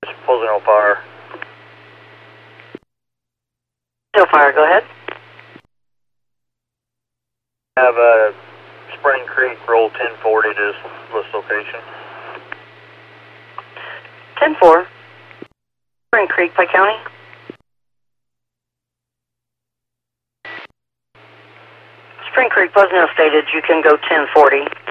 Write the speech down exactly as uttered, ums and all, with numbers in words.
Closing on fire. No fire, go ahead. Have a Spring Creek roll ten forty to this, this location. ten four. Spring Creek, Pike County. Spring Creek, Buzznell stated you can go ten forty.